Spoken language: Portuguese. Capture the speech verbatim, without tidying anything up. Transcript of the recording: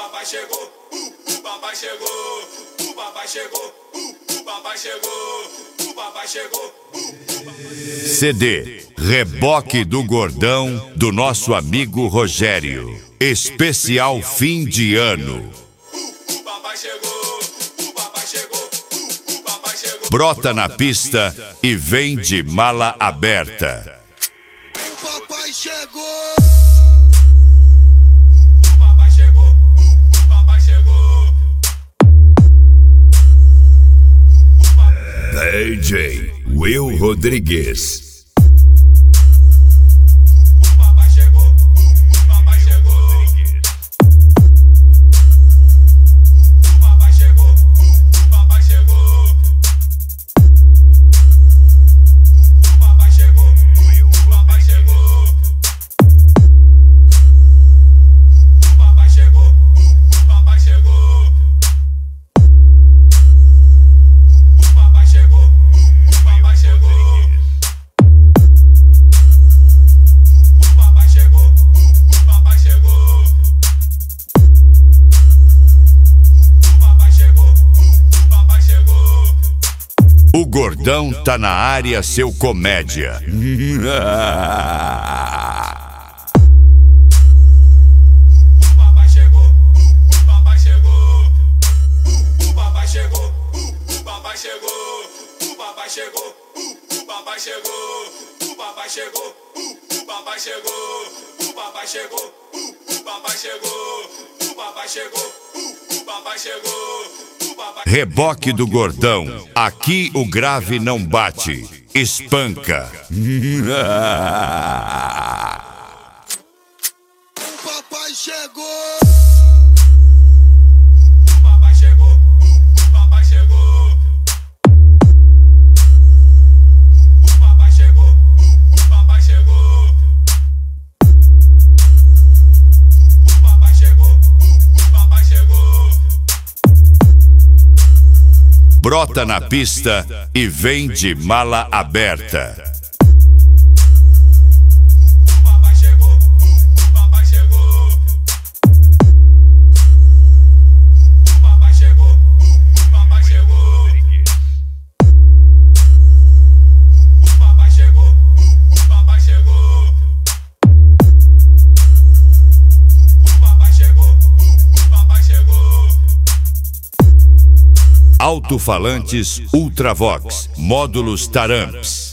papai chegou, uh, o papai chegou, o papai chegou, uh, o papai chegou, o papai chegou. Uh, C D Reboque do Gordão do nosso amigo Rogério. Especial fim de ano. o papai chegou, o papai chegou, o papai chegou. Brota na pista e vem de mala aberta. O papai chegou. O papai chegou, o papai chegou. D J Will Rodrigues. O papai chegou, o papai chegou. O papai chegou, o papai chegou. O papai chegou, o papai chegou. O papai chegou, o papai chegou. O papai chegou, o papai chegou. O papai chegou, o papai chegou. O papai chegou, o papai chegou. O Gordão tá na área, seu comédia. O papai chegou, o papai chegou. O papai chegou, o papai chegou. O papai chegou, o papai chegou. O papai chegou, o papai chegou. O papai chegou, o papai chegou. O papai chegou, o papai chegou. O papai Reboque do Gordão. Aqui o grave não bate, espanca. O papai chegou. O papai chegou, o papai chegou. O papai chegou, o papai chegou. O papai chegou, o papai chegou. Brota na pista e vem de mala aberta. O papai chegou, o papai chegou. O papai chegou, o papai chegou. O papai chegou, o papai chegou. O papai chegou, o papai chegou. Alto-falantes Ultravox. Módulos Taramps.